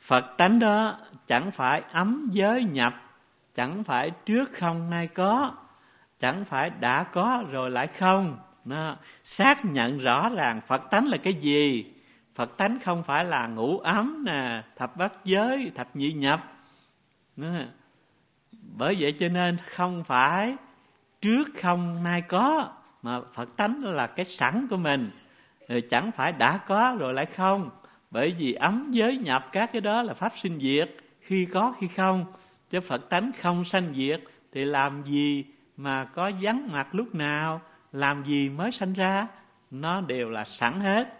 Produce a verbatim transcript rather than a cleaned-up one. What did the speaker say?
Phật tánh đó chẳng phải ấm giới nhập, chẳng phải trước không nay có, chẳng phải đã có rồi lại không. Nó xác nhận rõ ràng Phật tánh là cái gì. Phật tánh không phải là ngũ ấm nè, thập bát giới, thập nhị nhập. Nó, bởi vậy cho nên không phải trước không nay có, mà Phật tánh là cái sẵn của mình. Rồi chẳng phải đã có rồi lại không. Bởi vì ấm giới nhập các cái đó là pháp sinh diệt, khi có khi không. Chứ Phật tánh không sanh diệt thì làm gì mà có vắng mặt lúc nào, làm gì mới sanh ra. Nó đều là sẵn hết.